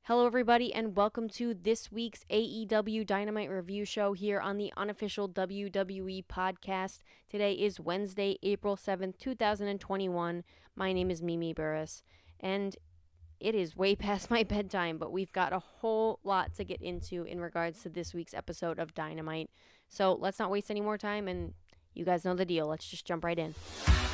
Hello, everybody, and welcome to this week's AEW Dynamite Review Show here on the unofficial WWE podcast. Today is Wednesday, April 7th, 2021. My name is Mimi Burris, and it is way past my bedtime, but we've got a whole lot to get into in regards to this week's episode of Dynamite. So let's not waste any more time, and you guys know the deal. Let's just jump right in.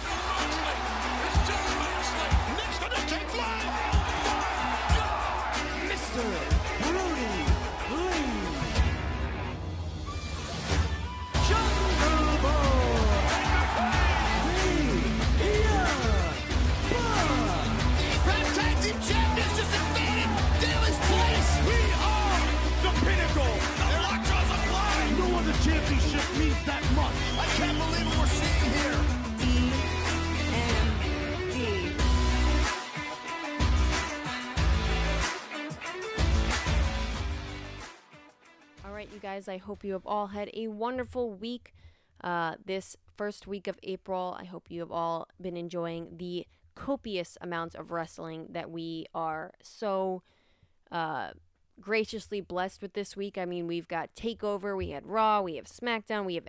Championship means that much. I can't believe what we're seeing here. DMD. All right, you guys, I hope you have all had a wonderful week. This first week of April, I hope you have all been enjoying the copious amounts of wrestling that we are so graciously blessed with this week. I mean, we've got TakeOver, we had Raw, we have SmackDown, we have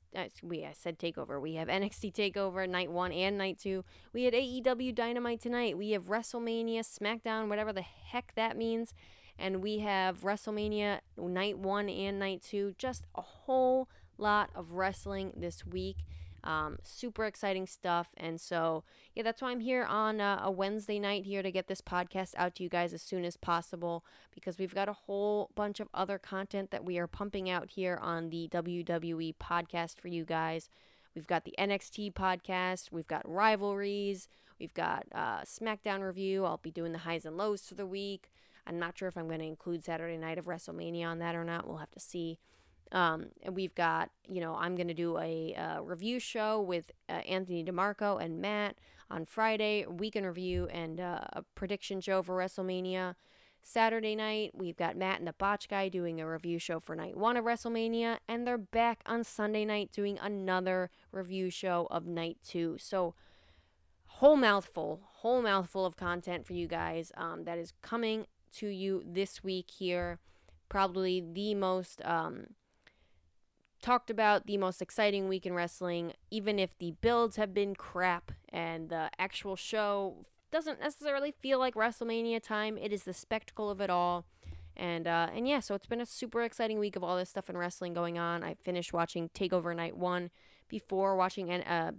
we have NXT TakeOver Night 1 and Night 2. We had AEW Dynamite tonight. We have WrestleMania, SmackDown, whatever the heck that means. And we have WrestleMania Night 1 and Night 2. Just a whole lot of wrestling this week. Super exciting stuff. And so, yeah, that's why I'm here on a Wednesday night here to get this podcast out to you guys as soon as possible, because we've got a whole bunch of other content that we are pumping out here on the WWE podcast for you guys. We've got the NXT podcast, we've got rivalries, we've got SmackDown review. I'll be doing the highs and lows for the week. I'm not sure if I'm going to include Saturday night of WrestleMania on that or not. We'll have to see. And we've got, I'm going to do a review show with Anthony DeMarco and Matt on Friday, a weekend review and a prediction show for WrestleMania. Saturday night, we've got Matt and the Botch Guy doing a review show for Night 1 of WrestleMania, and they're back on Sunday night doing another review show of Night 2. So, whole mouthful of content for you guys that is coming to you this week here. Probably the most talked about, the most exciting week in wrestling, even if the builds have been crap and the actual show doesn't necessarily feel like WrestleMania time. It is the spectacle of it all. And yeah, so it's been a super exciting week of all this stuff in wrestling going on. I finished watching TakeOver Night 1 before watching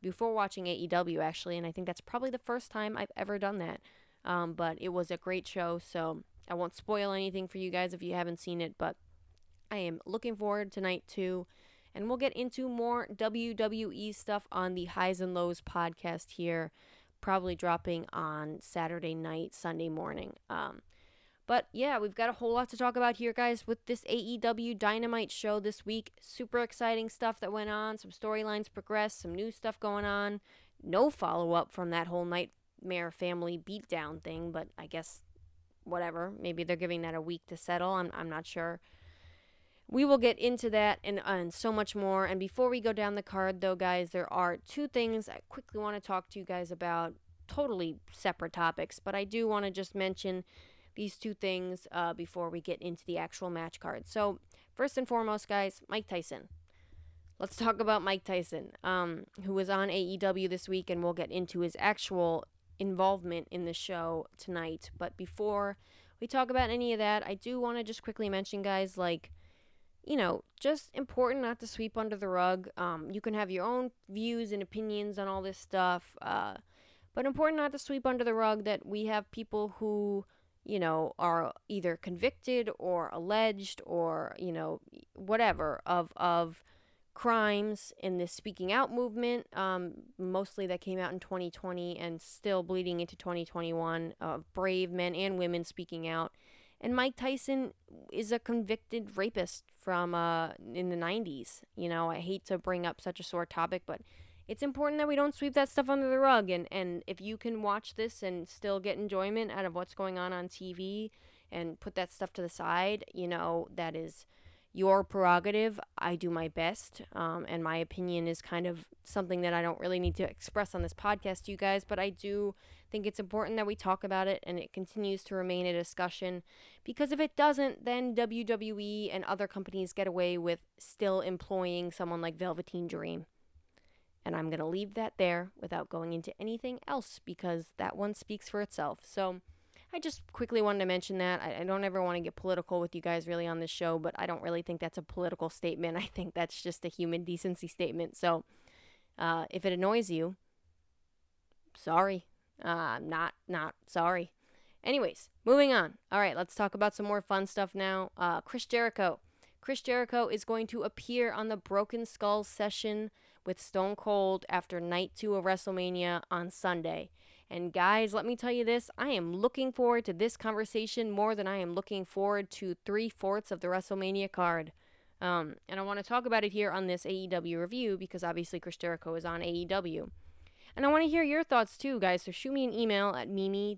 AEW, actually, and I think that's probably the first time I've ever done that. But it was a great show, so I won't spoil anything for you guys if you haven't seen it, but I am looking forward to Night 2, and we'll get into more WWE stuff on the Highs and Lows podcast here, probably dropping on Saturday night, Sunday morning. But yeah, we've got a whole lot to talk about here, guys, with this AEW Dynamite show this week. Super exciting stuff that went on, some storylines progressed, some new stuff going on. No follow-up from that whole Nightmare Family beatdown thing, but I guess whatever. Maybe they're giving that a week to settle. I'm not sure. We will get into that and so much more. And before we go down the card, though, guys, there are two things I quickly want to talk to you guys about. Totally separate topics, but I do want to just mention these two things before we get into the actual match card. So, first and foremost, guys, Mike Tyson. Let's talk about Mike Tyson, who was on AEW this week, and we'll get into his actual involvement in the show tonight. But before we talk about any of that, I do want to just quickly mention, guys, just important not to sweep under the rug. You can have your own views and opinions on all this stuff, but important not to sweep under the rug that we have people who, are either convicted or alleged or, whatever of crimes in this speaking out movement, mostly that came out in 2020 and still bleeding into 2021, of brave men and women speaking out. And Mike Tyson is a convicted rapist from in the 90s. I hate to bring up such a sore topic, but it's important that we don't sweep that stuff under the rug. And if you can watch this and still get enjoyment out of what's going on TV and put that stuff to the side, that is, your prerogative. I do my best, and my opinion is kind of something that I don't really need to express on this podcast to you guys, but I do think it's important that we talk about it and it continues to remain a discussion, because if it doesn't, then WWE and other companies get away with still employing someone like Velveteen Dream. And I'm going to leave that there without going into anything else, because that one speaks for itself. So I just quickly wanted to mention that. I don't ever want to get political with you guys really on this show, but I don't really think that's a political statement. I think that's just a human decency statement. So if it annoys you, sorry. Not sorry. Anyways, moving on. All right, let's talk about some more fun stuff now. Chris Jericho. Chris Jericho is going to appear on the Broken Skull session with Stone Cold after night 2 of WrestleMania on Sunday. And guys, let me tell you this, I am looking forward to this conversation more than I am looking forward to 3/4 of the WrestleMania card. And I want to talk about it here on this AEW review because obviously Chris Jericho is on AEW. And I want to hear your thoughts too, guys. So shoot me an email at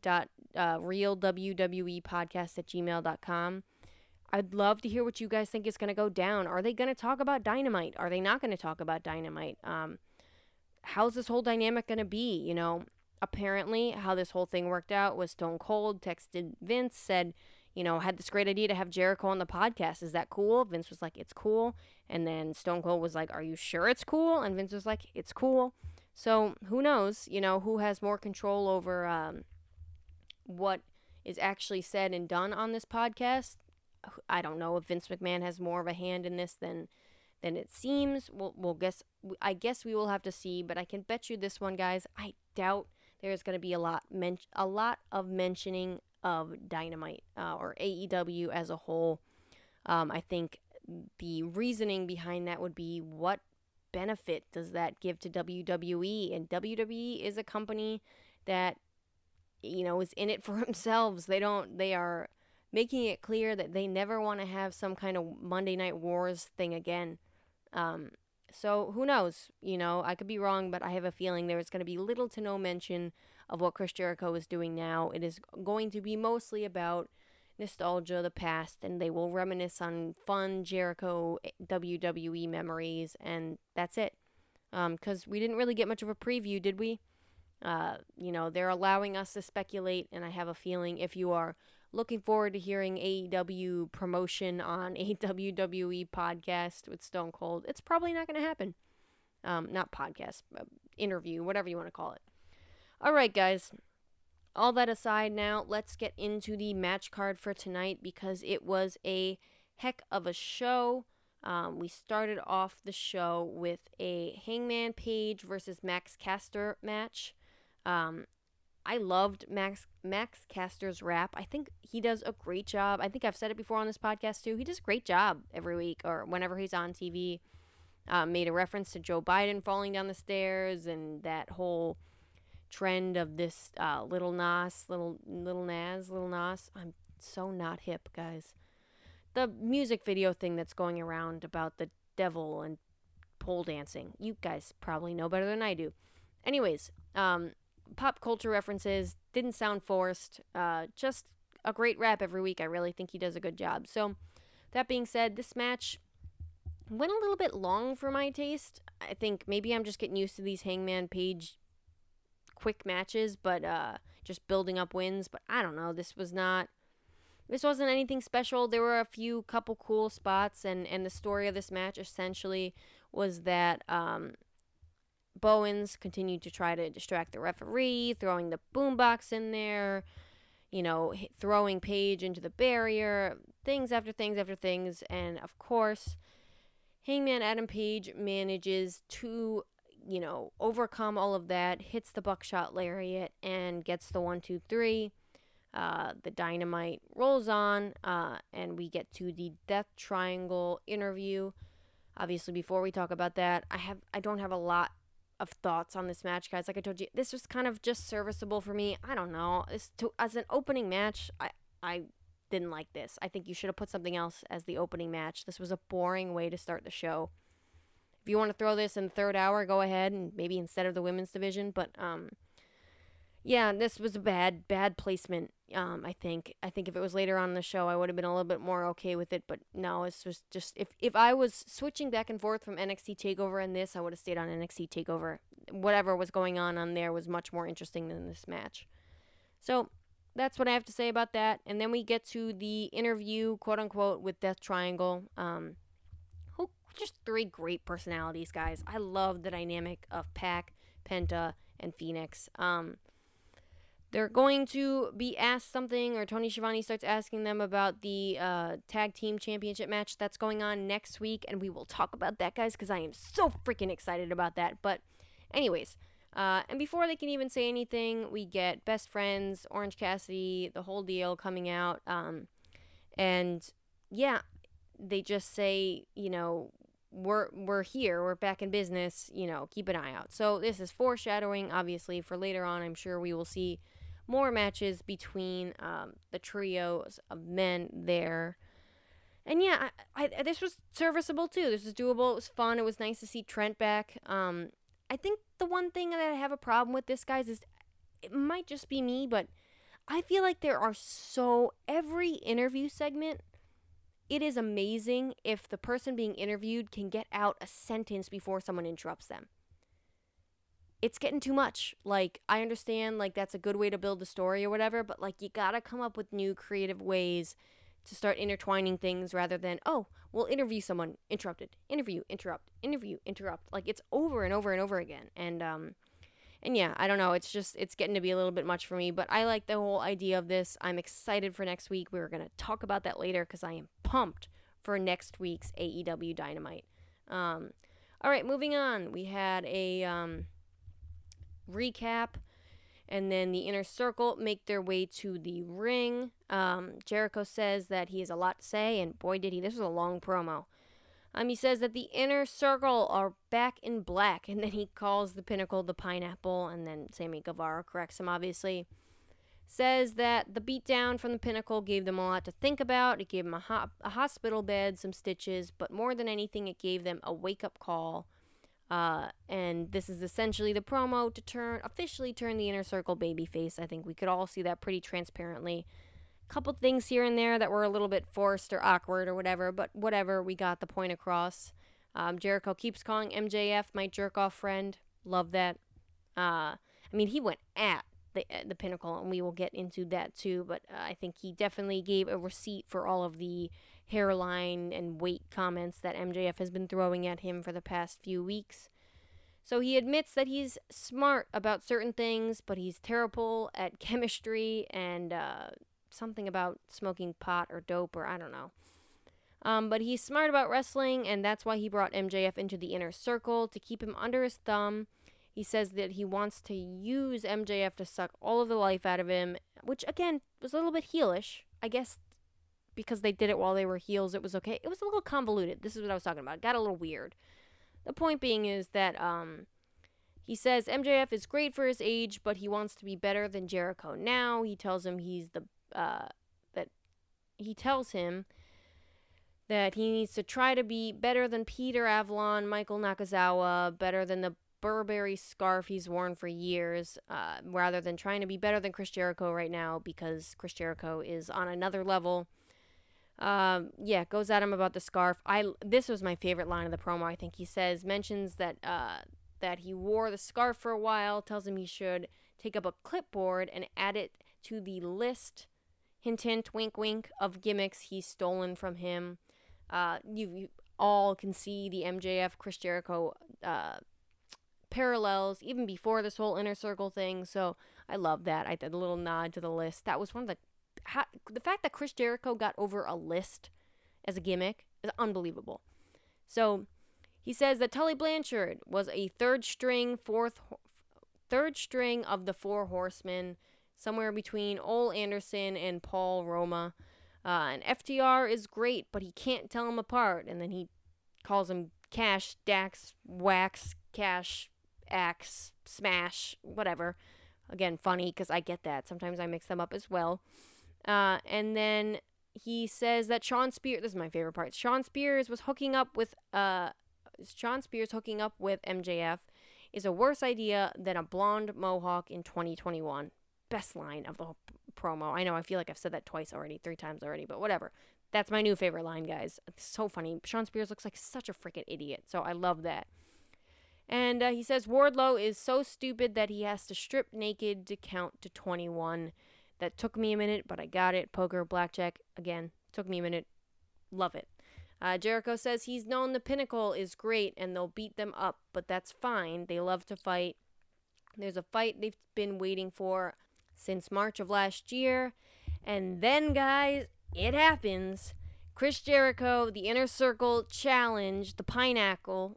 mimi.realwwepodcast@gmail.com. I'd love to hear what you guys think is going to go down. Are they going to talk about Dynamite? Are they not going to talk about Dynamite? How's this whole dynamic going to be? You know, apparently how this whole thing worked out was Stone Cold texted Vince, said, you know, had this great idea to have Jericho on the podcast. Is that cool? Vince was like, it's cool. And then Stone Cold was like, are you sure it's cool? And Vince was like, it's cool. So who knows, you know, who has more control over what is actually said and done on this podcast. I don't know if Vince McMahon has more of a hand in this than it seems. I guess we will have to see, but I can bet you this one, guys. I doubt there's going to be a lot of mentioning of Dynamite or AEW as a whole. I think the reasoning behind that would be, what benefit does that give to WWE? And WWE is a company that, you know, is in it for themselves. They are making it clear that they never want to have some kind of Monday Night Wars thing again. So who knows? You know, I could be wrong, but I have a feeling there is going to be little to no mention of what Chris Jericho is doing now. It is going to be mostly about nostalgia, the past, and they will reminisce on fun Jericho WWE memories, and that's it. Because we didn't really get much of a preview, did we? You know, they're allowing us to speculate, and I have a feeling if you are looking forward to hearing AEW promotion on a WWE podcast with Stone Cold, it's probably not going to happen. Not podcast, interview, whatever you want to call it. All right, guys. All that aside now, let's get into the match card for tonight because it was a heck of a show. We started off the show with a Hangman Page versus Max Caster match. I loved Max Caster's rap. I think he does a great job. I think I've said it before on this podcast too. He does a great job every week or whenever he's on TV. Made a reference to Joe Biden falling down the stairs and that whole trend of this Little Nas. I'm so not hip, guys. The music video thing that's going around about the devil and pole dancing. You guys probably know better than I do. Anyways, pop culture references, didn't sound forced. Just a great rap every week. I really think he does a good job. So, that being said, this match went a little bit long for my taste. I think maybe I'm just getting used to these Hangman Page quick matches, but just building up wins. But I don't know. This wasn't anything special. There were a couple cool spots, and the story of this match essentially was that Bowens continued to try to distract the referee, throwing the boombox in there, you know, throwing Page into the barrier, things after things after things, and of course, Hangman Adam Page manages to, you know, overcome all of that, hits the buckshot lariat, and gets the 1, 2, 3. The Dynamite rolls on, and we get to the Death Triangle interview. Obviously, before we talk about that, I don't have a lot of thoughts on this match, guys. Like I told you, this was kind of just serviceable for me. I don't know. As an opening match, I didn't like this. I think you should have put something else as the opening match. This was a boring way to start the show. If you want to throw this in the third hour, go ahead, and maybe instead of the women's division. But Yeah, this was a bad placement. I think if it was later on in the show, I would have been a little bit more okay with it. But no, it's just if I was switching back and forth from NXT Takeover and this, I would have stayed on NXT Takeover. Whatever was going on there was much more interesting than this match. So that's what I have to say about that. And then we get to the interview, quote unquote, with Death Triangle. Who just three great personalities, guys. I love the dynamic of Pac, Penta, and Phoenix. They're going to be asked something, or Tony Schiavone starts asking them about the tag team championship match that's going on next week, and we will talk about that, guys, because I am so freaking excited about that. But anyways, and before they can even say anything, we get Best Friends, Orange Cassidy, the whole deal coming out, and yeah, they just say, we're here, we're back in business, keep an eye out. So this is foreshadowing, obviously, for later on. I'm sure we will see more matches between the trios of men there. And yeah, I this was serviceable too. This was doable. It was fun. It was nice to see Trent back. I think the one thing that I have a problem with this, guys, is it might just be me, but I feel like there are every interview segment, it is amazing if the person being interviewed can get out a sentence before someone interrupts them. It's getting too much. Like, I understand, like, that's a good way to build the story or whatever, but, like, you gotta come up with new creative ways to start intertwining things rather than, oh, we'll interview someone, interrupted, interview, interrupt, interview, interrupt. Like, it's over and over and over again. And yeah, I don't know, it's getting to be a little bit much for me, but I like the whole idea of this. I'm excited for next week. We're gonna talk about that later because I am pumped for next week's AEW Dynamite. All right, moving on. We had a recap, and then the Inner Circle make their way to the ring. Jericho says that he has a lot to say, and boy did he. This was a long promo. He says that the Inner Circle are back in black, and then he calls the Pinnacle the Pineapple, and then Sammy Guevara corrects him, obviously. Says that the beatdown from the Pinnacle gave them a lot to think about. It gave them a hospital bed, some stitches, but more than anything, it gave them a wake-up call. And this is essentially the promo to officially turn the Inner Circle babyface. I think we could all see that pretty transparently. Couple things here and there that were a little bit forced or awkward or whatever, but whatever, we got the point across. Jericho keeps calling MJF my jerk-off friend. Love that. He went at the Pinnacle, and we will get into that too, but I think he definitely gave a receipt for all of the hairline and weight comments that MJF has been throwing at him for the past few weeks. So he admits that he's smart about certain things, but he's terrible at chemistry and something about smoking pot or dope, or I don't know. But he's smart about wrestling, and that's why he brought MJF into the Inner Circle, to keep him under his thumb. He says that he wants to use MJF to suck all of the life out of him, which, again, was a little bit heelish. I guess because they did it while they were heels, it was okay. It was a little convoluted. This is what I was talking about. It got a little weird. The point being is that he says MJF is great for his age, but he wants to be better than Jericho now. He tells him that he needs to try to be better than Peter Avalon, Michael Nakazawa, better than the Burberry scarf he's worn for years, rather than trying to be better than Chris Jericho right now, because Chris Jericho is on another level. Goes at him about the scarf. This was my favorite line of the promo. I think he mentions that he wore the scarf for a while, tells him he should take up a clipboard and add it to the list, hint hint, wink wink, of gimmicks he's stolen from him. You all can see the MJF Chris Jericho parallels even before this whole Inner Circle thing, so I love that. I did a little nod to the list. That was one of the fact that Chris Jericho got over a list as a gimmick is unbelievable. So he says that Tully Blanchard was a third string of the Four Horsemen, somewhere between Ole Anderson and Paul Roma. And FTR is great, but he can't tell them apart. And then he calls him Cash, Dax, Wax, Cash, Axe, Smash, whatever. Again, funny, because I get that. Sometimes I mix them up as well. And then he says that Shawn Spears, this is my favorite part, Shawn Spears hooking up with MJF. is a worse idea than a blonde mohawk in 2021. Best line of the whole promo. I know, I feel like I've said that twice already, 3 times already, but whatever. That's my new favorite line, guys. It's so funny. Shawn Spears looks like such a freaking idiot, so I love that. And he says Wardlow is so stupid that he has to strip naked to count to 21. That took me a minute, but I got it. Poker, blackjack, again, took me a minute. Love it. Jericho says he's known the Pinnacle is great and they'll beat them up, but that's fine. They love to fight. There's a fight they've been waiting for since March of last year. And then, guys, it happens. Chris Jericho, the Inner Circle challenge, the Pineapple.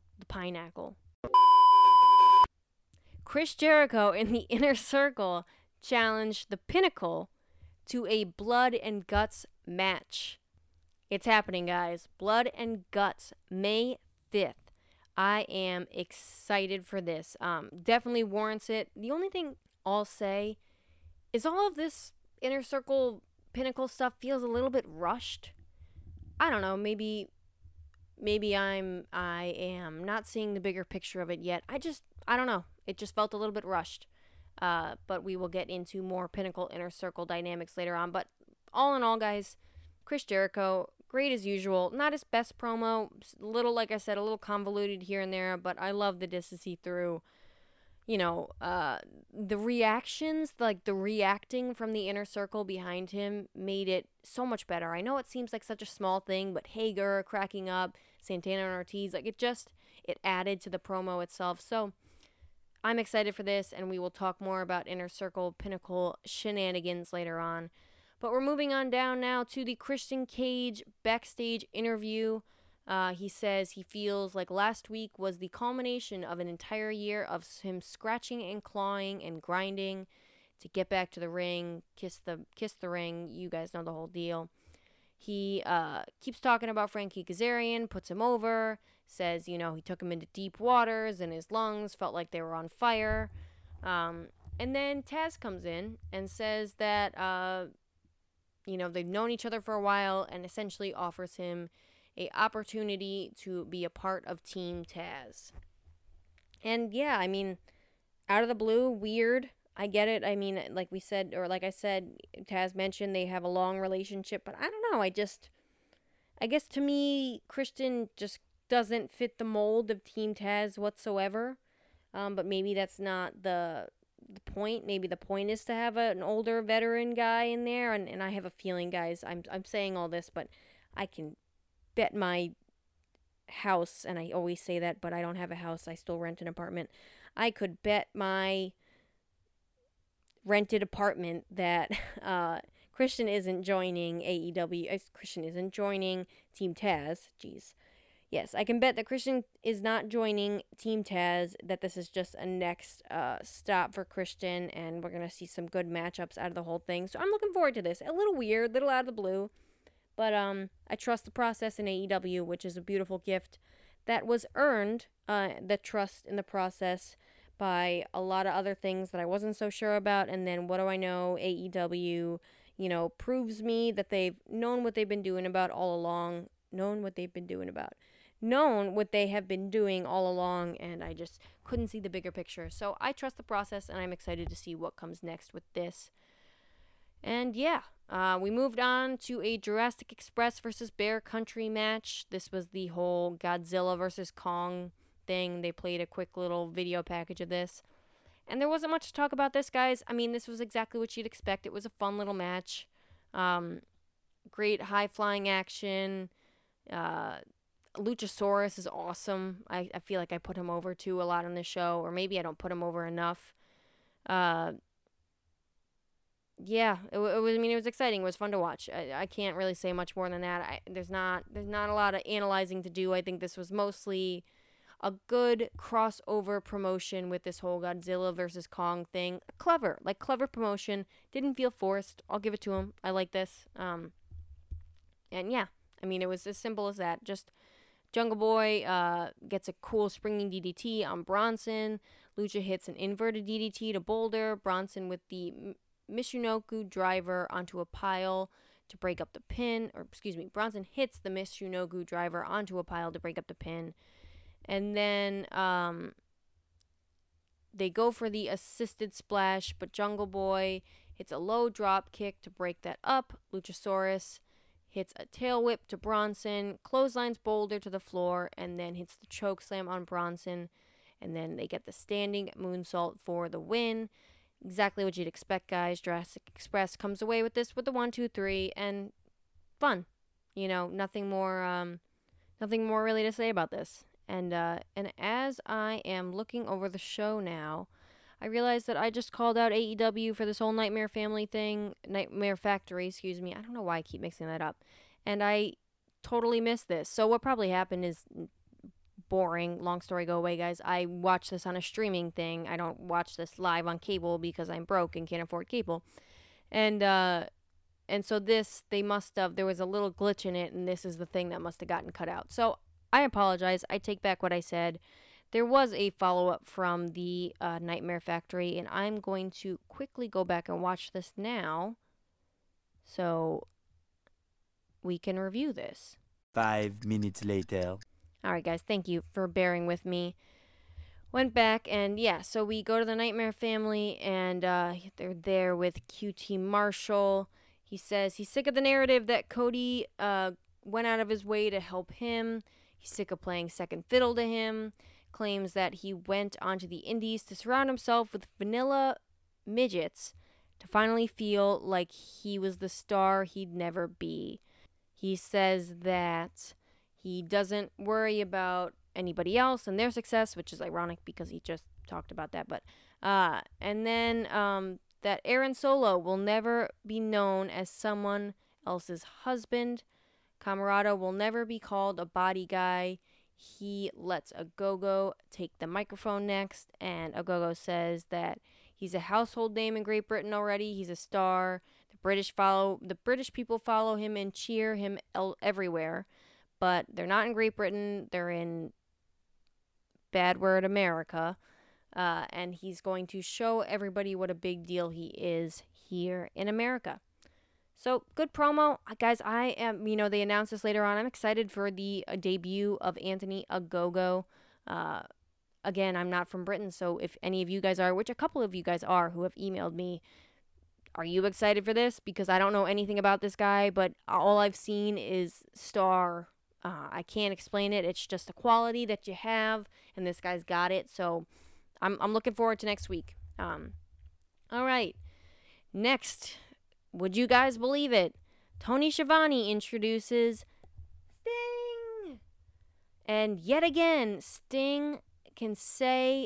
Chris Jericho in the Inner Circle challenged the Pinnacle to a blood and guts match. It's happening, guys. Blood and Guts, May 5th. I am excited for this. Definitely warrants it. The only thing I'll say is all of this Inner Circle Pinnacle stuff feels a little bit rushed. I don't know. Maybe I am not seeing the bigger picture of it yet. I don't know. It just felt a little bit rushed. But we will get into more Pinnacle Inner Circle dynamics later on. But all in all, guys, Chris Jericho, great as usual. Not his best promo. Like I said, a little convoluted here and there. But I love the distance through. The reactions, like the reacting from the Inner Circle behind him made it so much better. I know it seems like such a small thing, but Hager cracking up, Santana and Ortiz, like it added to the promo itself. So I'm excited for this, and we will talk more about Inner Circle Pinnacle shenanigans later on. But we're moving on down now to the Christian Cage backstage interview. He says he feels like last week was the culmination of an entire year of him scratching and clawing and grinding to get back to the ring, kiss the ring. You guys know the whole deal. He keeps talking about Frankie Kazarian, puts him over, says, he took him into deep waters and his lungs felt like they were on fire. And then Taz comes in and says that, they've known each other for a while and essentially offers him a opportunity to be a part of Team Taz. And yeah, out of the blue, weird. I get it. Like I said, Taz mentioned they have a long relationship, but I don't know. I guess to me, Christian just doesn't fit the mold of Team Taz whatsoever. But maybe that's not the point. Maybe the point is to have an older veteran guy in there. And I have a feeling, guys, I'm saying all this, but I can bet my house, and I always say that, but I don't have a house. I still rent an apartment. I could bet my rented apartment that Christian isn't joining AEW. Christian isn't joining Team Taz. Jeez. Yes, I can bet that Christian is not joining Team Taz, that this is just a next stop for Christian, and we're going to see some good matchups out of the whole thing. So I'm looking forward to this. A little weird, a little out of the blue. But I trust the process in AEW, which is a beautiful gift that was earned, the trust in the process, by a lot of other things that I wasn't so sure about. And then what do I know? AEW, proves me that they've known what they've been doing about all along. Known what they have been doing all along, and I just couldn't see the bigger picture. So I trust the process, and I'm excited to see what comes next with this. And yeah, we moved on to a Jurassic Express versus Bear Country match. This was the whole Godzilla versus Kong thing. They played a quick little video package of this. And there wasn't much to talk about this, guys. This was exactly what you'd expect. It was a fun little match. Great high-flying action. Luchasaurus is awesome. I feel like I put him over, too, a lot on this show. Or maybe I don't put him over enough. Yeah, it was exciting. It was fun to watch. I can't really say much more than that. There's not a lot of analyzing to do. I think this was mostly a good crossover promotion with this whole Godzilla versus Kong thing. Clever promotion. Didn't feel forced. I'll give it to him. I like this. And yeah, it was as simple as that. Just Jungle Boy gets a cool springing DDT on Bronson. Lucha hits an inverted DDT to Boulder. Bronson with the Michinoku driver onto a pile to break up the pin. Bronson hits the Michinoku driver onto a pile to break up the pin. And then they go for the assisted splash, but Jungle Boy hits a low drop kick to break that up. Luchasaurus hits a tail whip to Bronson, clotheslines Boulder to the floor, and then hits the choke slam on Bronson. And then they get the standing moonsault for the win. Exactly what you'd expect, guys. Jurassic Express comes away with this with the 1, 2, 3, and fun. You know, nothing more really to say about this. And as I am looking over the show now, I realize that I just called out AEW for this whole Nightmare Family thing, Nightmare Factory, excuse me. I don't know why I keep mixing that up. And I totally missed this. So what probably happened is boring. Long story go away, guys. I watch this on a streaming thing. I don't watch this live on cable because I'm broke and can't afford cable. And so there was a little glitch in it, and this is the thing that must have gotten cut out. So I apologize. I take back what I said. There was a follow-up from the Nightmare Factory, and I'm going to quickly go back and watch this now so we can review this. 5 minutes later. All right, guys, thank you for bearing with me. Went back, and yeah, so we go to the Nightmare Family, and they're there with QT Marshall. He says he's sick of the narrative that Cody went out of his way to help him. He's sick of playing second fiddle to him. Claims that he went onto the indies to surround himself with vanilla midgets to finally feel like he was the star he'd never be. He says that he doesn't worry about anybody else and their success, which is ironic because he just talked about that. But and then that Aaron Solo will never be known as someone else's husband. Camarado will never be called a body guy. He lets Ogogo take the microphone next, and Ogogo says that he's a household name in Great Britain already. He's a star. The British people follow him and cheer him everywhere, but they're not in Great Britain. They're in bad word America, and he's going to show everybody what a big deal he is here in America. So, good promo. Guys, I am, they announced this later on. I'm excited for the debut of Anthony Ogogo. Again, I'm not from Britain, so if any of you guys are, which a couple of you guys are who have emailed me, are you excited for this? Because I don't know anything about this guy, but all I've seen is star. I can't explain it. It's just a quality that you have, and this guy's got it. So, I'm looking forward to next week. All right. Next. Would you guys believe it? Tony Schiavone introduces Sting. And yet again, Sting can't say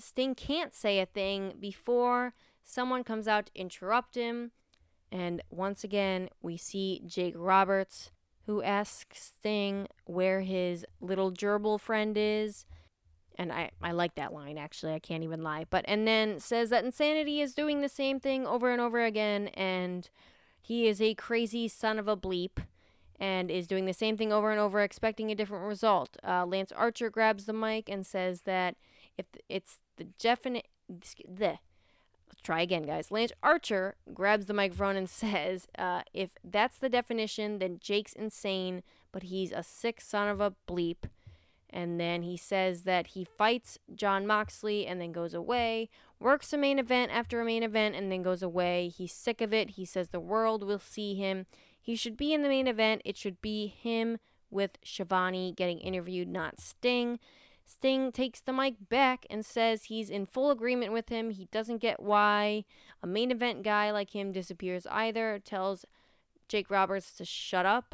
a thing before someone comes out to interrupt him. And once again, we see Jake Roberts, who asks Sting where his little gerbil friend is. And I like that line, actually. I can't even lie. And then says that Insanity is doing the same thing over and over again, and he is a crazy son of a bleep, and is doing the same thing over and over, expecting a different result. Lance Archer grabs the mic and says that if it's the definite... Let's try again, guys. Lance Archer grabs the microphone and says, if that's the definition, then Jake's insane, but he's a sick son of a bleep. And then he says that he fights Jon Moxley and then goes away, works a main event after a main event and then goes away. He's sick of it. He says the world will see him. He should be in the main event. It should be him with Schiavone getting interviewed, not Sting. Sting takes the mic back and says he's in full agreement with him. He doesn't get why a main event guy like him disappears either. Tells Jake Roberts to shut up.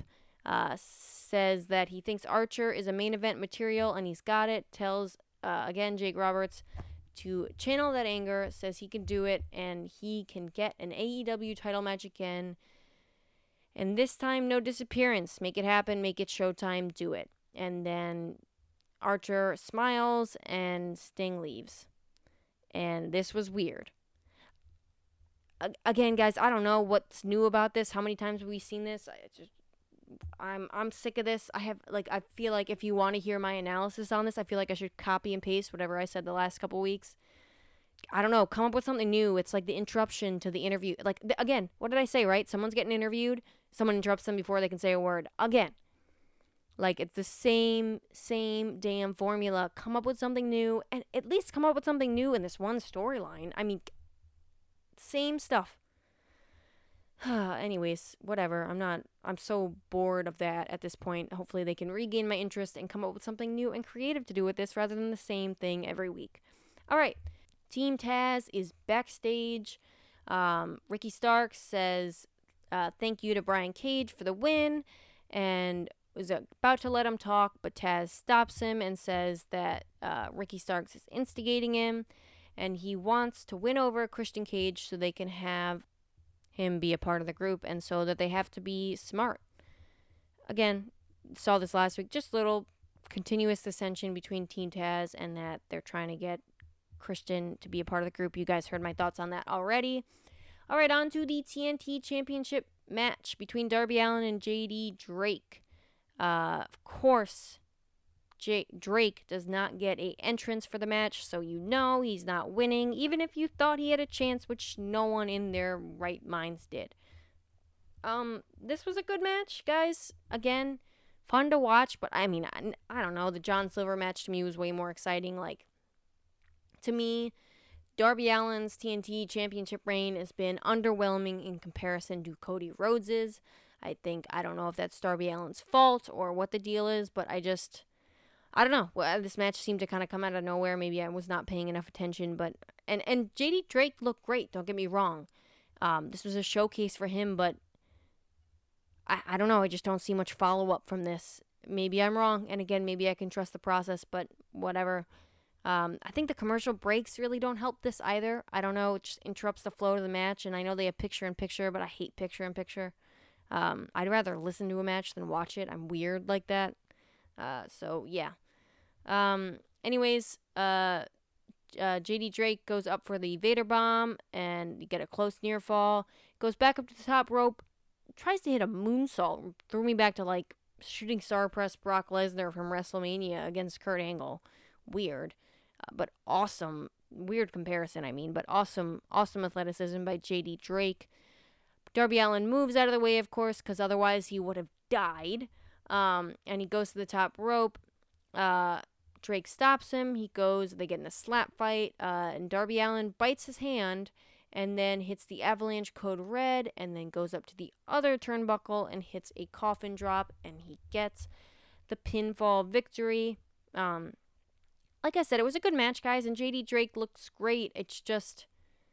Says that he thinks Archer is a main event material and he's got it. Tells, again, Jake Roberts to channel that anger. Says he can do it and he can get an AEW title match again. And this time, no disappearance. Make it happen. Make it showtime. Do it. And then Archer smiles and Sting leaves. And this was weird. Again, guys, I don't know what's new about this. How many times have we seen this? I'm sick of this. I feel like if you want to hear my analysis on this, I feel like I should copy and paste whatever I said the last couple weeks. I don't know. Come up with something new. It's like the interruption to the interview. Again, what did I say, right? Someone's getting interviewed. Someone interrupts them before they can say a word. Again. Like, it's the same damn formula. Come up with something new, and at least come up with something new in this one storyline. I mean, same stuff. Anyways, whatever. I'm so bored of that at this point. Hopefully they can regain my interest and come up with something new and creative to do with this rather than the same thing every week. All right. Team Taz is backstage. Ricky Starks says thank you to Brian Cage for the win and was about to let him talk, but Taz stops him and says that Ricky Starks is instigating him and he wants to win over Christian Cage so they can have him be a part of the group, and so that they have to be smart. Again, saw this last week, just little continuous dissension between Team Taz and that they're trying to get Christian to be a part of the group. You guys heard my thoughts on that already. All right, on to the TNT Championship match between Darby Allin and JD Drake. Of course, Drake does not get an entrance for the match, so you know he's not winning, even if you thought he had a chance, which no one in their right minds did. This was a good match, guys. Again, fun to watch, but I mean, I don't know. The John Silver match to me was way more exciting. Like, to me, Darby Allin's TNT Championship reign has been underwhelming in comparison to Cody Rhodes's. I don't know if that's Darby Allin's fault or what the deal is, but I don't know. Well, this match seemed to kind of come out of nowhere. Maybe I was not paying enough attention, but and JD Drake looked great. Don't get me wrong. This was a showcase for him, but I don't know. I just don't see much follow up from this. Maybe I'm wrong, and again, maybe I can trust the process, but whatever. I think the commercial breaks really don't help this either. I don't know. It just interrupts the flow of the match, and I know they have picture-in-picture, but I hate picture-in-picture. I'd rather listen to a match than watch it. I'm weird like that. So yeah. Anyways, JD Drake goes up for the Vader bomb and you get a close near fall. Goes back up to the top rope, tries to hit a moonsault. Threw me back to like shooting star press Brock Lesnar from WrestleMania against Kurt Angle. Weird, but awesome. Weird comparison, I mean, but awesome athleticism by JD Drake. Darby Allin moves out of the way, of course, because otherwise he would have died. And he goes to the top rope. Drake stops him. They get in a slap fight. And Darby Allin bites his hand and then hits the Avalanche Code Red and then goes up to the other turnbuckle and hits a coffin drop and he gets the pinfall victory. Like I said, it was a good match, guys, and JD Drake looks great. It's just,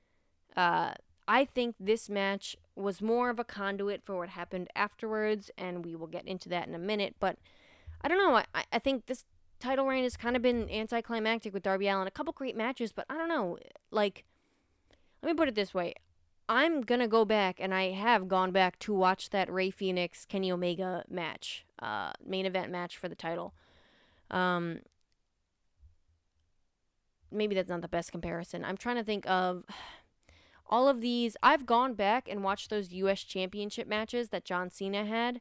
I think this match was more of a conduit for what happened afterwards, and we will get into that in a minute, but I don't know. I think this title reign has kind of been anticlimactic with Darby Allin. A couple great matches, but I don't know. Like, let me put it this way. I'm going to go back, and I have gone back to watch that Rey Fenix, Kenny Omega match, main event match for the title. Maybe that's not the best comparison. I'm trying to think of all of these. I've gone back and watched those U.S. Championship matches that John Cena had.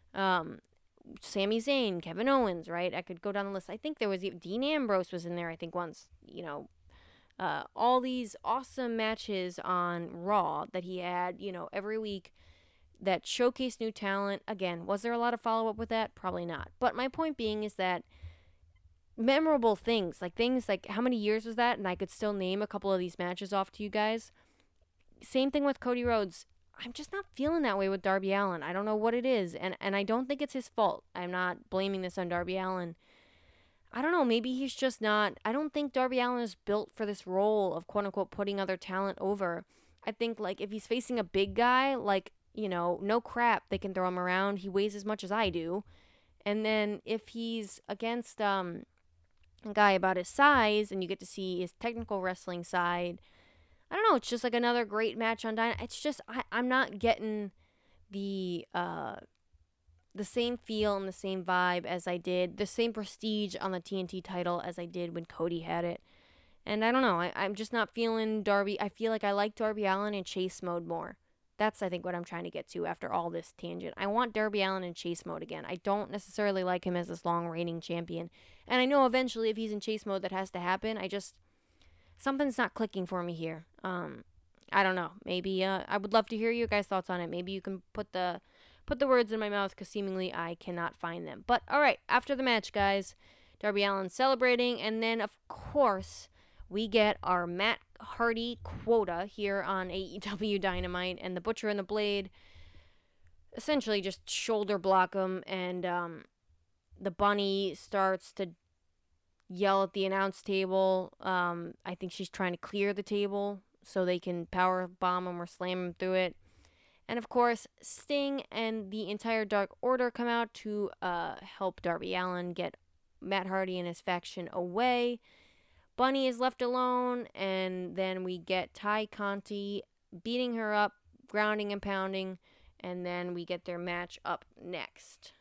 Sami Zayn, Kevin Owens, right? I could go down the list. I think there was Dean Ambrose was in there, I think, once, all these awesome matches on Raw that he had, every week that showcased new talent. Again, was there a lot of follow-up with that? Probably not. But my point being is that memorable things like how many years was that? And I could still name a couple of these matches off to you guys. Same thing with Cody Rhodes. I'm just not feeling that way with Darby Allin. I don't know what it is, and I don't think it's his fault. I'm not blaming this on Darby Allin. I don't know, maybe he's just not. I don't think Darby Allin is built for this role of quote-unquote putting other talent over. I think, like, if he's facing a big guy, like, no crap, they can throw him around. He weighs as much as I do. And then if he's against a guy about his size and you get to see his technical wrestling side, I don't know, it's just like another great match on Dynamite. It's just, I'm not getting the same feel and the same vibe as I did, the same prestige on the TNT title as I did when Cody had it. And I don't know, I'm just not feeling Darby. I feel like I like Darby Allin in chase mode more. That's, I think, what I'm trying to get to after all this tangent. I want Darby Allin in chase mode again. I don't necessarily like him as this long reigning champion. And I know eventually if he's in chase mode that has to happen. Something's not clicking for me here. I don't know. Maybe I would love to hear your guys' thoughts on it. Maybe you can put put the words in my mouth because seemingly I cannot find them. But all right, after the match, guys, Darby Allin celebrating, and then of course we get our Matt Hardy quota here on AEW Dynamite, and the Butcher and the Blade essentially just shoulder block him, and the Bunny starts to yell at the announce table. I think she's trying to clear the table so they can power bomb him or slam him through it. And of course, Sting and the entire Dark Order come out to help Darby Allin get Matt Hardy and his faction away. Bunny is left alone, and then we get Ty Conti beating her up, grounding and pounding, and then we get their match up next.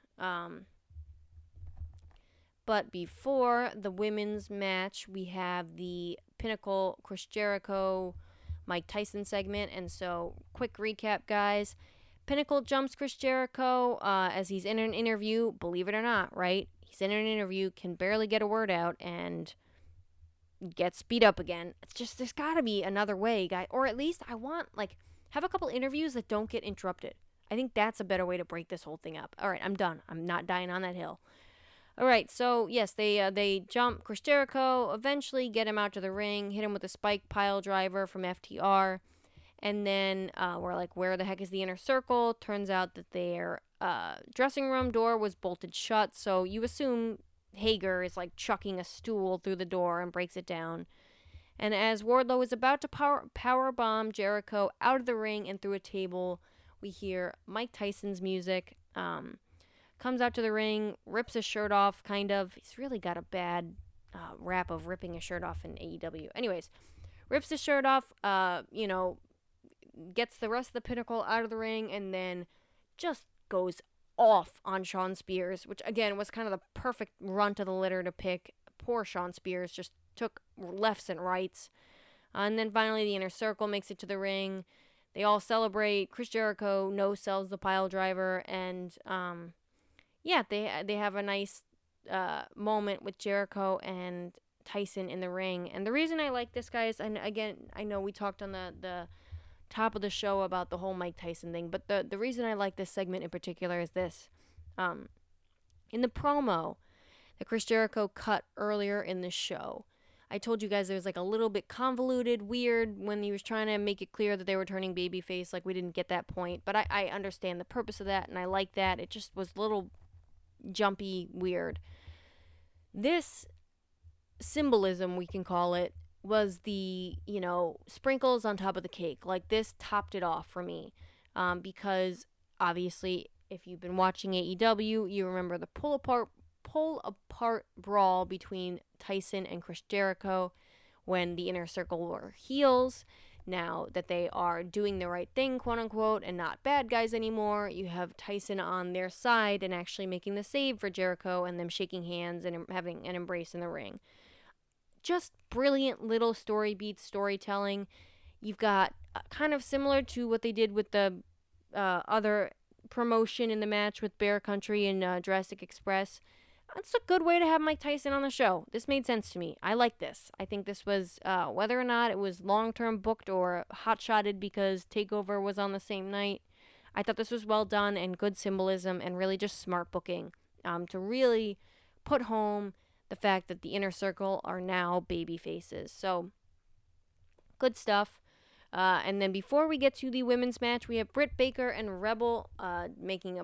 But before the women's match, we have the Pinnacle Chris Jericho Mike Tyson segment, and so quick recap, guys. Pinnacle jumps Chris Jericho as he's in an interview, believe it or not, right? He's in an interview, can barely get a word out, and gets beat up again. It's just, there's gotta be another way, guys. Or at least I want, have a couple interviews that don't get interrupted. I think that's a better way to break this whole thing up. All right, I'm done. I'm not dying on that hill. All right, so yes, they jump Chris Jericho, eventually get him out to the ring, hit him with a spike pile driver from FTR, and then we're like, where the heck is the Inner Circle? Turns out that their dressing room door was bolted shut, so you assume Hager is chucking a stool through the door and breaks it down. And as Wardlow is about to power bomb Jericho out of the ring and through a table, we hear Mike Tyson's music. Comes out to the ring, rips his shirt off, kind of. He's really got a bad rap of ripping his shirt off in AEW. Anyways, rips his shirt off, gets the rest of the Pinnacle out of the ring, and then just goes off on Shawn Spears, which, again, was kind of the perfect runt of the litter to pick. Poor Shawn Spears just took lefts and rights. And then finally, the Inner Circle makes it to the ring. They all celebrate. Chris Jericho no-sells the pile driver, and they have a nice moment with Jericho and Tyson in the ring. And the reason I like this, guys, and again, I know we talked on the top of the show about the whole Mike Tyson thing, but the reason I like this segment in particular is this. In the promo that Chris Jericho cut earlier in the show, I told you guys it was a little bit convoluted, weird, when he was trying to make it clear that they were turning babyface. We didn't get that point, but I understand the purpose of that, and I like that. It just was a little jumpy, weird. This symbolism, we can call it, was the, sprinkles on top of the cake. This topped it off for me. Because, obviously, if you've been watching AEW, you remember the pull apart brawl between Tyson and Chris Jericho when the Inner Circle were heels. Now that they are doing the right thing, quote unquote, and not bad guys anymore, you have Tyson on their side and actually making the save for Jericho, and them shaking hands and having an embrace in the ring. Just brilliant little story beats, storytelling. You've got kind of similar to what they did with the other promotion in the match with Bear Country and Jurassic Express. That's a good way to have Mike Tyson on the show. This made sense to me. I like this. I think this was, whether or not it was long-term booked or hot-shotted because TakeOver was on the same night, I thought this was well done and good symbolism and really just smart booking to really put home the fact that the Inner Circle are now baby faces. So, good stuff. And then before we get to the women's match, we have Britt Baker and Rebel doing a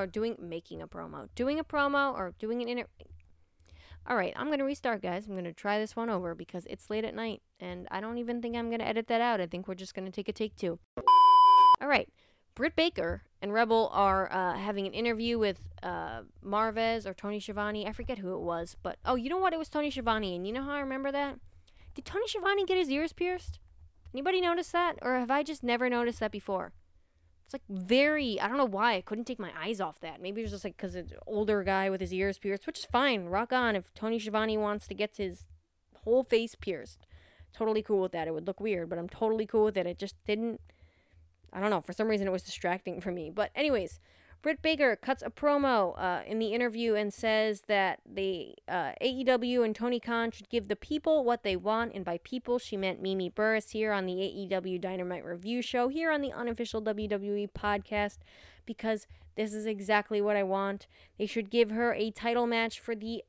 promo or doing an inter. All right, I'm gonna restart, guys. I'm gonna try this one over because it's late at night, and I don't even think I'm gonna edit that out. I think we're just gonna take a take two. All right, Britt Baker and Rebel are having an interview with Marvez or Tony Schiavone. I forget who it was, but you know what? It was Tony Schiavone, and you know how I remember that? Did Tony Schiavone get his ears pierced? Anybody notice that? Or have I just never noticed that before? It's very, I don't know why I couldn't take my eyes off that. Maybe it was just because it's an older guy with his ears pierced, which is fine. Rock on if Tony Schiavone wants to get his whole face pierced. Totally cool with that. It would look weird, but I'm totally cool with it. It just didn't, I don't know, for some reason it was distracting for me. But anyways, Britt Baker cuts a promo in the interview and says that the AEW and Tony Khan should give the people what they want, and by people she meant Mimi Burris here on the AEW Dynamite Review Show, here on the unofficial WWE podcast, because This is exactly what I want. They should give her a title match for the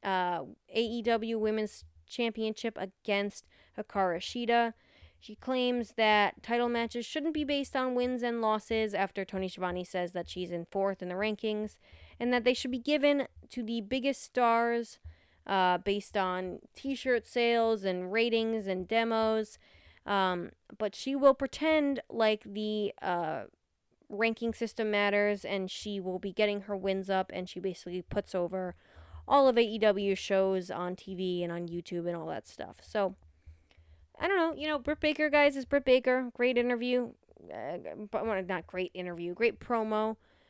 AEW Women's Championship against Hikaru Shida. She claims that title matches shouldn't be based on wins and losses after Tony Schiavone says that she's in 4th in the rankings, and that they should be given to the biggest stars based on t-shirt sales and ratings and demos. But she will pretend like the ranking system matters, and she will be getting her wins up, and she basically puts over all of AEW shows on TV and on YouTube and all that stuff. So, I don't know. Britt Baker, guys, is Britt Baker. Great interview. Not great interview. Great promo.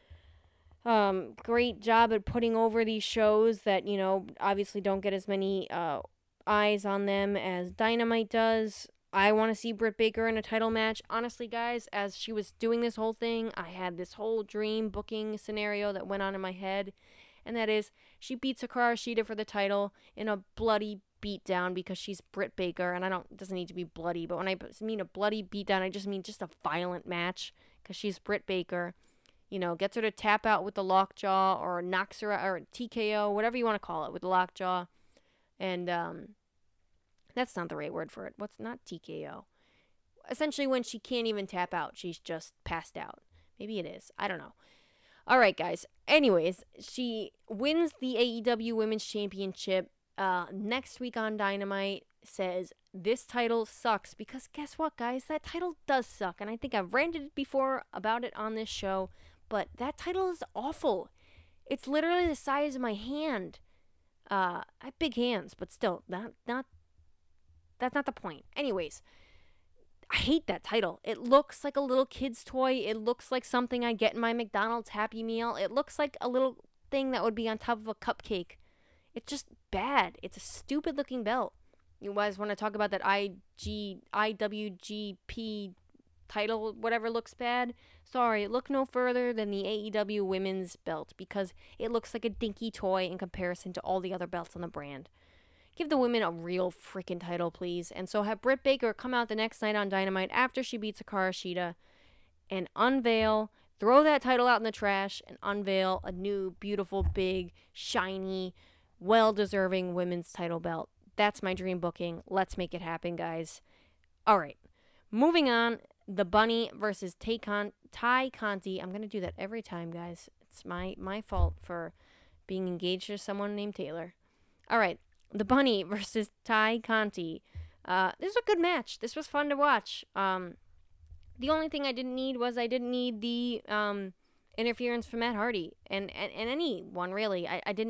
Great job at putting over these shows that, obviously don't get as many eyes on them as Dynamite does. I want to see Britt Baker in a title match. Honestly, guys, as she was doing this whole thing, I had this whole dream booking scenario that went on in my head. And that is, she beats Hikaru Shida for the title in a bloody beatdown because she's Britt Baker. And it doesn't need to be bloody, but when I mean a bloody beatdown, I just mean just a violent match because she's Britt Baker. Gets her to tap out with the lockjaw or knocks her out, or TKO, whatever you want to call it, with the lockjaw. And, that's not the right word for it. What's not TKO? Essentially, when she can't even tap out, she's just passed out. Maybe it is. I don't know. All right, guys. Anyways, she wins the AEW Women's Championship next week on Dynamite. Says this title sucks because guess what, guys? That title does suck. And I think I've ranted before about it on this show. But that title is awful. It's literally the size of my hand. I have big hands, but still, that's not the point. Anyways, I hate that title. It looks like a little kid's toy. It looks like something I get in my McDonald's Happy Meal. It looks like a little thing that would be on top of a cupcake. It's just bad. It's a stupid looking belt. You guys want to talk about that IWGP title, whatever looks bad? Sorry, look no further than the AEW women's belt because it looks like a dinky toy in comparison to all the other belts on the brand. Give the women a real freaking title, please. And so have Britt Baker come out the next night on Dynamite after she beats Hikaru Shida and throw that title out in the trash and unveil a new, beautiful, big, shiny, well-deserving women's title belt. That's my dream booking. Let's make it happen, guys. All right. Moving on, the Bunny versus Tay Conti. I'm going to do that every time, guys. It's my fault for being engaged to someone named Taylor. All right. The Bunny versus Tay Conti. This was a good match. This was fun to watch. The only thing I didn't need the interference from Matt Hardy and anyone really.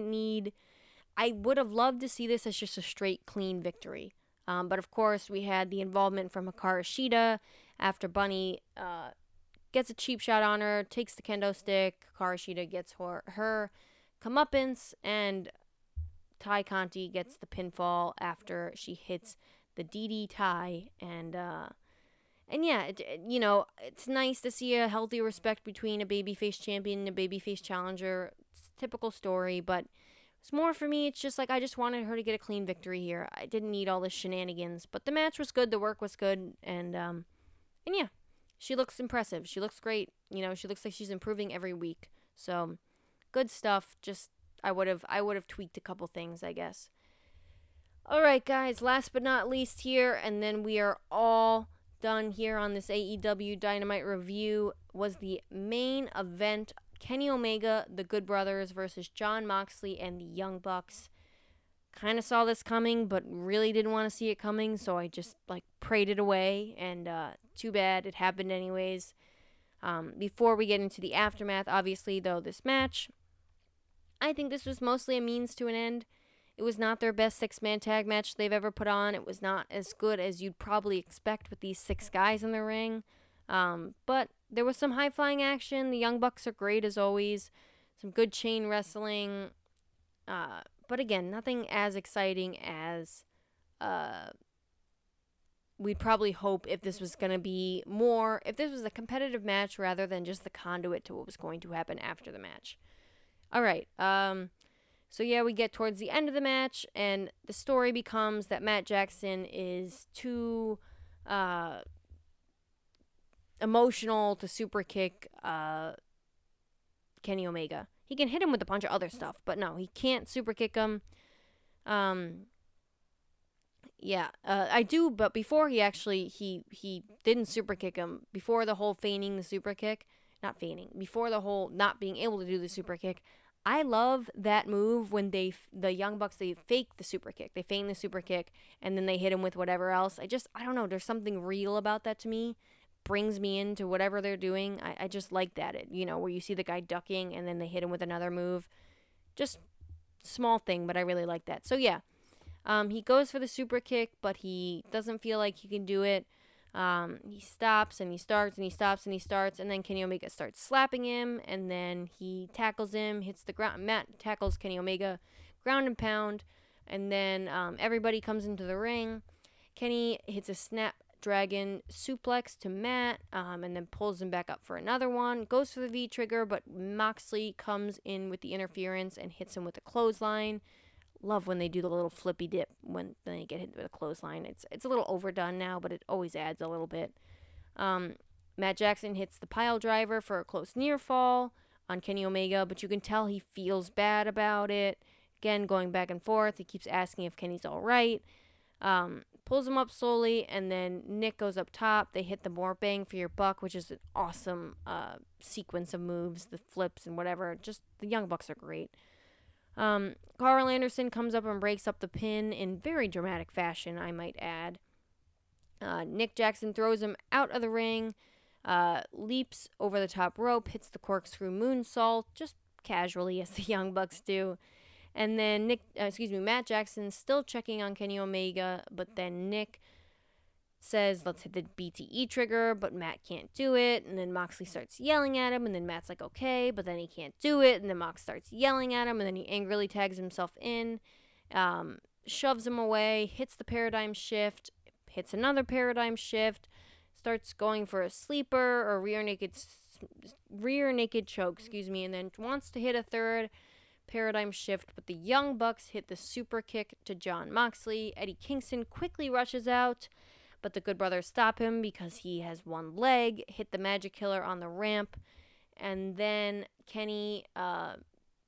I would have loved to see this as just a straight clean victory. But of course we had the involvement from Hikaru Shida after Bunny gets a cheap shot on her, takes the kendo stick. Hikaru Shida gets her comeuppance, and Tay Conti gets the pinfall after she hits the DDT, and yeah, it's nice to see a healthy respect between a babyface champion and a babyface challenger. It's a typical story, but it's more for me. It's just like I just wanted her to get a clean victory here. I didn't need all the shenanigans, but the match was good, the work was good, and yeah, she looks impressive. She looks great. She looks like she's improving every week. So good stuff. Just I would have tweaked a couple things, I guess. All right, guys, last but not least here, and then we are all done here on this AEW Dynamite review, was the main event. Kenny Omega, the Good Brothers versus Jon Moxley and the Young Bucks. Kind of saw this coming, but really didn't want to see it coming, so I just prayed it away, and too bad, it happened anyways. Before we get into the aftermath, obviously, though, this match, I think this was mostly a means to an end. It was not their best six-man tag match they've ever put on. It was not as good as you'd probably expect with these 6 guys in the ring. But there was some high-flying action. The Young Bucks are great as always. Some good chain wrestling. But again, nothing as exciting as we'd probably hope if this was going to be more, if this was a competitive match rather than just the conduit to what was going to happen after the match. All right. So yeah, we get towards the end of the match, and the story becomes that Matt Jackson is too emotional to super kick Kenny Omega. He can hit him with a bunch of other stuff, but no, he can't super kick him. I do, but before he didn't super kick him. Before the whole feigning the super kick, not feigning, before the whole not being able to do the super kick, I love that move when the Young Bucks, they fake the super kick. They feign the super kick, and then they hit him with whatever else. I don't know, there's something real about that to me. Brings me into whatever they're doing. I just like that. Where you see the guy ducking, and then they hit him with another move. Just small thing, but I really like that. So, yeah. He goes for the super kick, but he doesn't feel like he can do it. He stops and he starts and he stops and he starts, and then Kenny Omega starts slapping him, and then he tackles him, hits the ground. Matt tackles Kenny Omega, ground and pound, and then everybody comes into the ring. Kenny hits a Snapdragon suplex to Matt, and then pulls him back up for another one. Goes for the V-trigger, but Moxley comes in with the interference and hits him with a clothesline. Love when they do the little flippy dip when they get hit with a clothesline. It's a little overdone now, but it always adds a little bit. Matt Jackson hits the pile driver for a close near fall on Kenny Omega, but you can tell he feels bad about it. Again, going back and forth. He keeps asking if Kenny's all right. Pulls him up slowly, and then Nick goes up top. They hit the more bang for your buck, which is an awesome sequence of moves, the flips and whatever. Just the Young Bucks are great. Carl Anderson comes up and breaks up the pin in very dramatic fashion, I might add. Nick Jackson throws him out of the ring, leaps over the top rope, hits the corkscrew moonsault, just casually as the Young Bucks do. And then Matt Jackson still checking on Kenny Omega, but then Nick says, let's hit the BTE trigger, but Matt can't do it, and then Moxley starts yelling at him, and then Matt's like, okay, but then he can't do it, and then Mox starts yelling at him, and then he angrily tags himself in, shoves him away, hits the paradigm shift, hits another paradigm shift, starts going for a sleeper or rear naked choke, and then wants to hit a third paradigm shift, but the Young Bucks hit the super kick to Jon Moxley. Eddie Kingston quickly rushes out, but the Good Brothers stop him because he has one leg, hit the Magic Killer on the ramp, and then the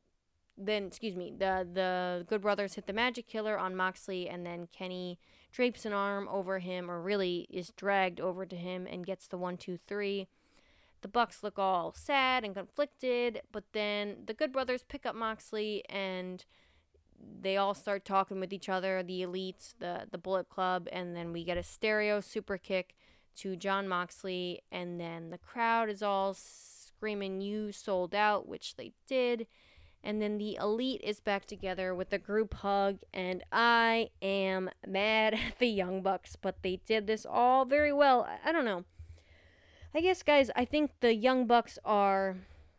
Good Brothers hit the Magic Killer on Moxley, and then Kenny drapes an arm over him, or really is dragged over to him, and gets the 1-2-3. The Bucks look all sad and conflicted, but then the Good Brothers pick up Moxley, and they all start talking with each other, the Elites, the Bullet Club, and then we get a stereo super kick to Jon Moxley, and then the crowd is all screaming, "You sold out," which they did, and then the Elite is back together with a group hug, and I am mad at the Young Bucks, but they did this all very well. I don't know. I guess, guys, I think the Young Bucks are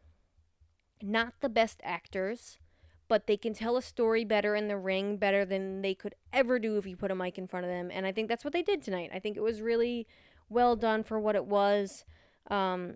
not the best actors, but they can tell a story better in the ring, better than they could ever do if you put a mic in front of them. And I think that's what they did tonight. I think it was really well done for what it was. I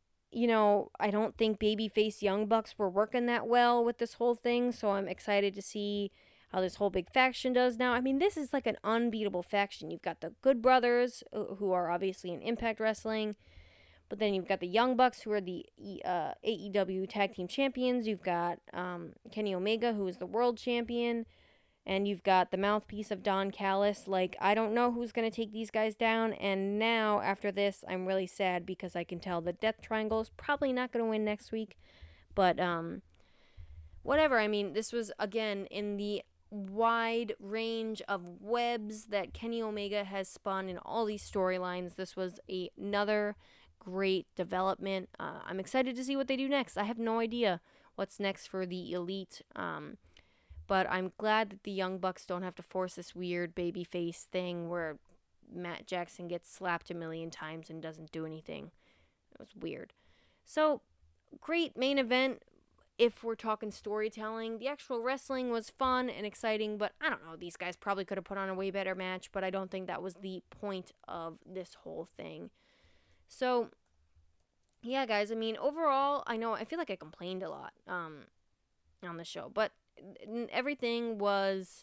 don't think babyface Young Bucks were working that well with this whole thing, so I'm excited to see how this whole big faction does now. I mean, this is like an unbeatable faction. You've got the Good Brothers, who are obviously in Impact Wrestling. But then you've got the Young Bucks, who are the AEW Tag Team Champions. You've got Kenny Omega, who is the World Champion. And you've got the mouthpiece of Don Callis. Like, I don't know who's going to take these guys down. And now, after this, I'm really sad because I can tell the Death Triangle is probably not going to win next week. But, whatever. I mean, this was, again, in the wide range of webs that Kenny Omega has spun in all these storylines. This was another great development. I'm excited to see what they do next. I have no idea what's next for the Elite, but I'm glad that the Young Bucks don't have to force this weird babyface thing where Matt Jackson gets slapped a million times and doesn't do anything. It was weird. So, great main event. If we're talking storytelling, the actual wrestling was fun and exciting, but I don't know, these guys probably could have put on a way better match, but I don't think that was the point of this whole thing. So, yeah, guys, I mean, overall, I feel like I complained a lot on the show, but everything was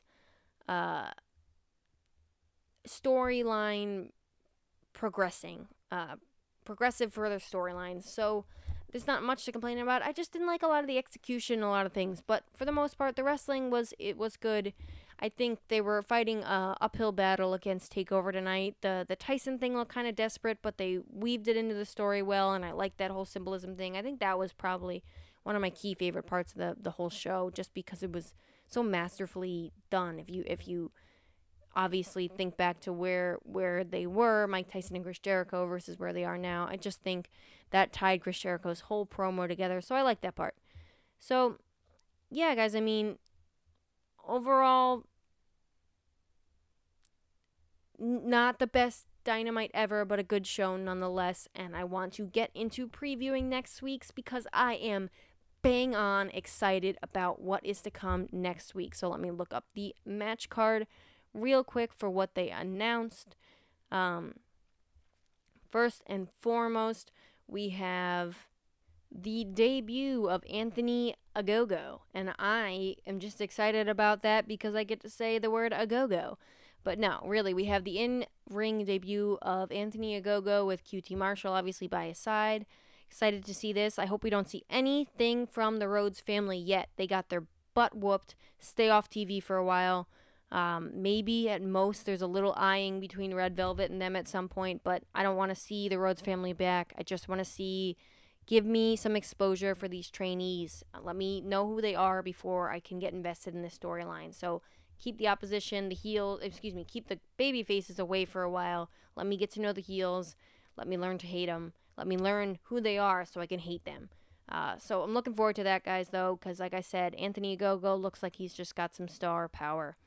storyline progressive further storylines. So, there's not much to complain about. I just didn't like a lot of the execution, a lot of things. But for the most part, the wrestling was good. I think they were fighting a uphill battle against TakeOver tonight. The Tyson thing looked kind of desperate, but they weaved it into the story well, and I liked that whole symbolism thing. I think that was probably one of my key favorite parts of the whole show, just because it was so masterfully done. If you obviously think back to where they were, Mike Tyson and Chris Jericho versus where they are now, I just think that tied Chris Jericho's whole promo together. So I like that part. So yeah, guys, I mean, overall, not the best Dynamite ever, but a good show nonetheless. And I want to get into previewing next week's because I am bang on excited about what is to come next week. So let me look up the match card real quick for what they announced. First and foremost, we have the debut of Anthony Ogogo, and I am just excited about that because I get to say the word Ogogo. But no, really, we have the in-ring debut of Anthony Ogogo with QT Marshall obviously by his side. Excited to see this. I hope we don't see anything from the Rhodes family yet. They got their butt whooped. Stay off TV for a while. Maybe at most there's a little eyeing between Red Velvet and them at some point, but I don't want to see the Rhodes family back. I just want to give me some exposure for these trainees. Let me know who they are before I can get invested in this storyline. So keep the opposition, keep the baby faces away for a while. Let me get to know the heels. Let me learn to hate them. Let me learn who they are so I can hate them. So I'm looking forward to that, guys, though, because like I said, Anthony Ogogo looks like he's just got some star power.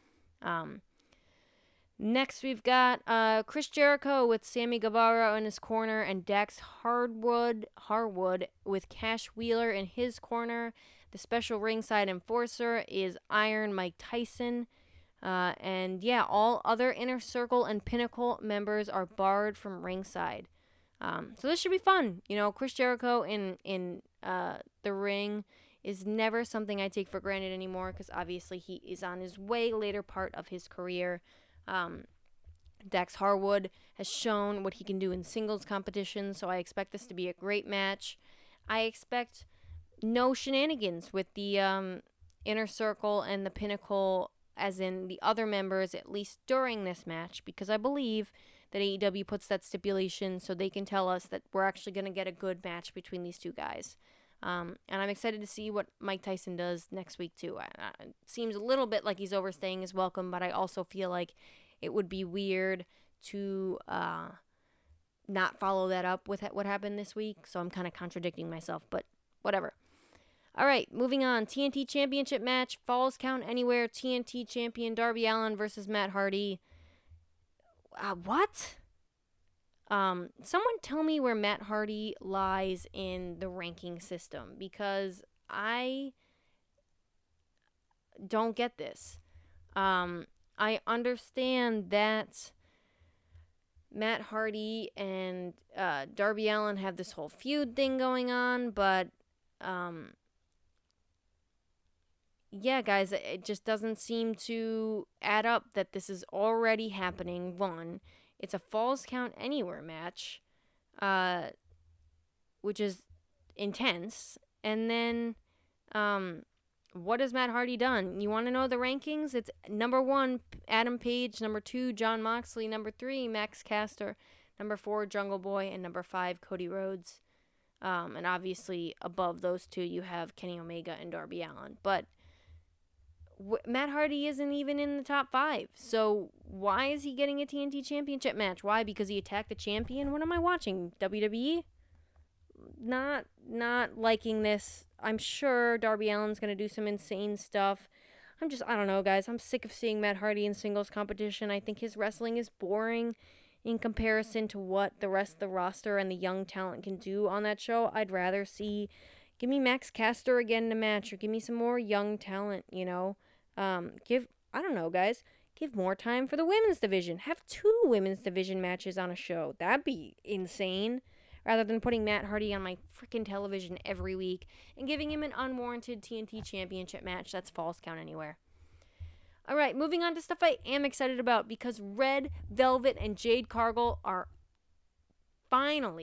Next, we've got Chris Jericho with Sammy Guevara in his corner and Dax Harwood with Cash Wheeler in his corner. The special ringside enforcer is Iron Mike Tyson. And yeah, all other Inner Circle and Pinnacle members are barred from ringside. So this should be fun. You know, Chris Jericho in the ring is never something I take for granted anymore because obviously he is on his way later part of his career. Dax Harwood has shown what he can do in singles competition, so I expect this to be a great match. I expect no shenanigans with the Inner Circle and the Pinnacle, as in the other members, at least during this match, because I believe that AEW puts that stipulation so they can tell us that we're actually going to get a good match between these two guys. And I'm excited to see what Mike Tyson does next week, too. It seems a little bit like he's overstaying his welcome, but I also feel like it would be weird to not follow that up with what happened this week. So I'm kind of contradicting myself, but whatever. All right, moving on. TNT Championship match, Falls Count Anywhere. TNT Champion Darby Allin versus Matt Hardy. What? Someone tell me where Matt Hardy lies in the ranking system, because I don't get this. I understand that Matt Hardy and Darby Allin have this whole feud thing going on, but yeah, guys, it just doesn't seem to add up that this is already happening. One, it's a Falls Count Anywhere match, which is intense. And then, what has Matt Hardy done? You want to know the rankings? It's number 1, Adam Page. Number 2, Jon Moxley. Number 3, Max Caster. Number 4, Jungle Boy. And number 5, Cody Rhodes. And obviously, above those two, you have Kenny Omega and Darby Allin. But Matt Hardy isn't even in the top 5. So why is he getting a TNT Championship match? Why? Because he attacked the champion? What am I watching? WWE? Not liking this. I'm sure Darby Allin's going to do some insane stuff. I don't know, guys. I'm sick of seeing Matt Hardy in singles competition. I think his wrestling is boring in comparison to what the rest of the roster and the young talent can do on that show. I'd rather give me Max Caster again in a match, or give me some more young talent, you know. I don't know, guys. Give more time for the women's division. Have 2 women's division matches on a show. That'd be insane. Rather than putting Matt Hardy on my freaking television every week and giving him an unwarranted TNT Championship match. That's Falls Count Anywhere. All right, moving on to stuff I am excited about, because Red Velvet and Jade Cargill are finally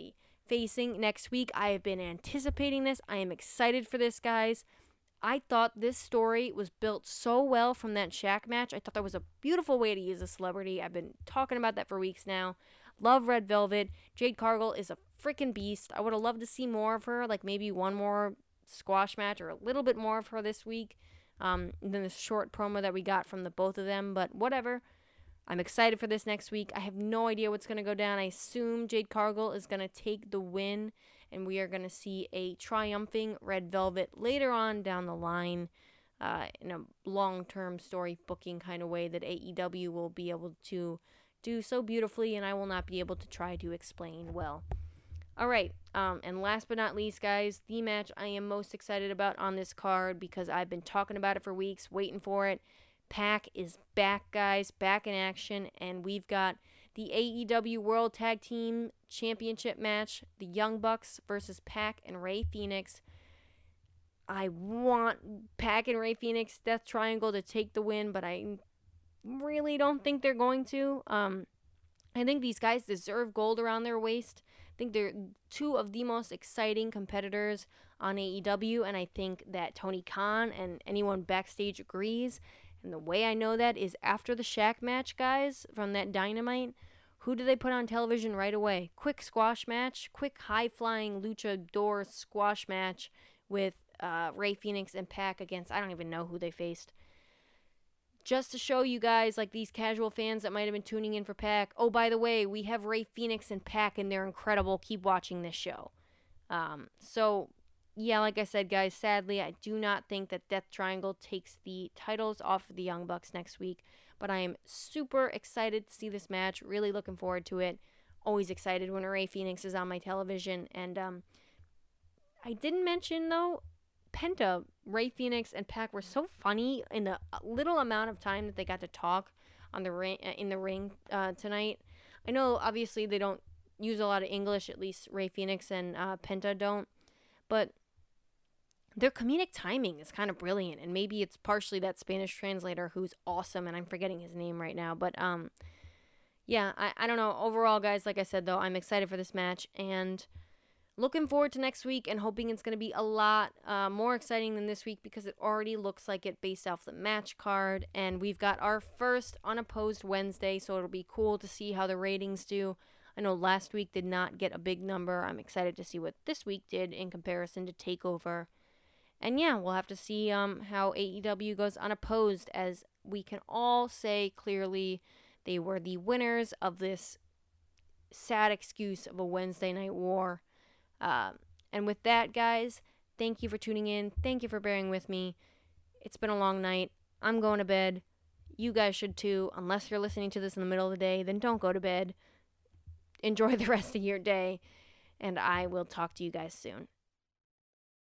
facing next week. I have been anticipating this. I am excited for this, guys. I thought this story was built so well from that Shaq match. I thought that was a beautiful way to use a celebrity. I've been talking about that for weeks now. Love Red Velvet. Jade Cargill is a freaking beast. I would have loved to see more of her, like maybe one more squash match or a little bit more of her this week than the short promo that we got from the both of them, but whatever. I'm excited for this next week. I have no idea what's going to go down. I assume Jade Cargill is going to take the win, and we are going to see a triumphing Red Velvet later on down the line in a long-term story booking kind of way that AEW will be able to do so beautifully, and I will not be able to try to explain well. All right, and last but not least, guys, the match I am most excited about on this card because I've been talking about it for weeks, waiting for it. Pac is back, guys, back in action, and we've got the AEW World Tag Team Championship match, the Young Bucks versus Pac and Rey Fenix. I want Pac and Rey Fenix Death Triangle to take the win, but I really don't think they're going to. I think these guys deserve gold around their waist. I think they're two of the most exciting competitors on AEW, and I think that Tony Khan and anyone backstage agrees. And the way I know that is after the Shaq match, guys, from that Dynamite, who do they put on television right away? Quick squash match, quick high-flying luchador squash match with Rey Fenix and Pac against, I don't even know who they faced. Just to show you guys, like these casual fans that might have been tuning in for Pac, oh, by the way, we have Rey Fenix and Pac, and they're incredible. Keep watching this show. So, yeah, like I said, guys, sadly, I do not think that Death Triangle takes the titles off of the Young Bucks next week, but I am super excited to see this match. Really looking forward to it. Always excited when Rey Fenix is on my television. And I didn't mention, though, Penta, Rey Fenix, and Pac were so funny in the little amount of time that they got to talk on the in the ring tonight. I know, obviously, they don't use a lot of English, at least Rey Fenix and Penta don't, but their comedic timing is kind of brilliant, and maybe it's partially that Spanish translator who's awesome, and I'm forgetting his name right now, but yeah, I don't know. Overall, guys, like I said, though, I'm excited for this match, and looking forward to next week and hoping it's going to be a lot more exciting than this week because it already looks like it based off the match card. And we've got our first unopposed Wednesday, so it'll be cool to see how the ratings do. I know last week did not get a big number. I'm excited to see what this week did in comparison to TakeOver. And yeah, we'll have to see how AEW goes unopposed, as we can all say clearly they were the winners of this sad excuse of a Wednesday Night War. And with that, guys, thank you for tuning in. Thank you for bearing with me. It's been a long night. I'm going to bed. You guys should too. Unless you're listening to this in the middle of the day, then don't go to bed. Enjoy the rest of your day. And I will talk to you guys soon.